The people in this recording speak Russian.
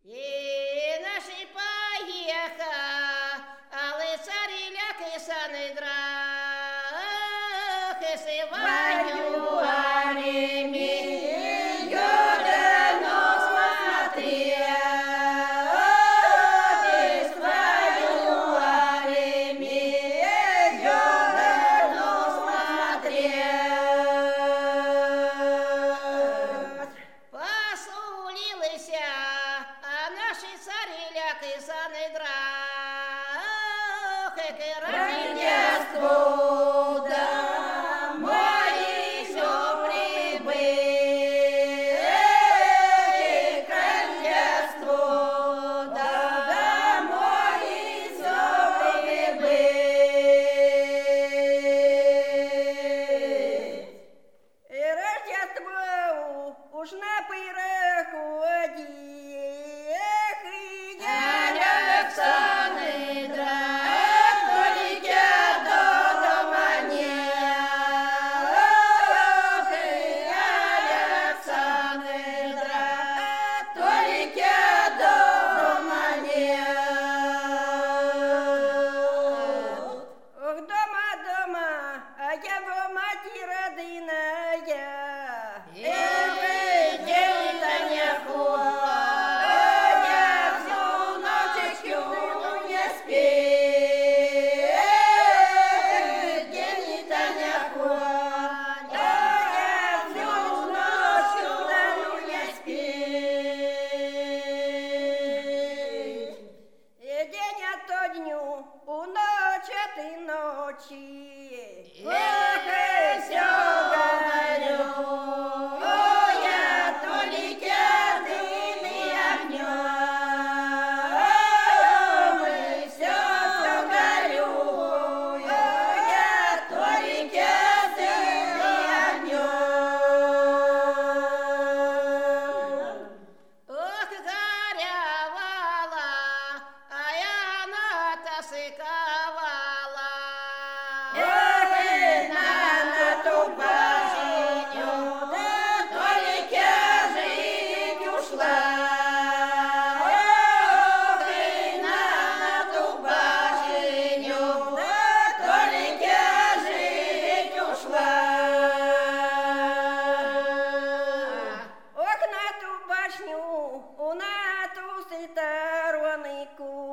І наші поїха, але царі ляки сани драхи сиваню армі, юдено смотря, свою армі, юдено смотря. Посулилися, а наші царі ляки сани драхи киранєство. Уж на переході, Александра, полетят до дома Александра, полетят до дома Ох, дома, а я в мати родиная. У ночь этой ночи, Эх, всё говорю, я только дымный огнём, и всё горю, я только дымный огнём. Ох, горевала, а я натасыковала. Эх, на ту башню, только жить ушла. Ох, на ту башню, только жить ушла. ох, на ту башню, на ту сторонику.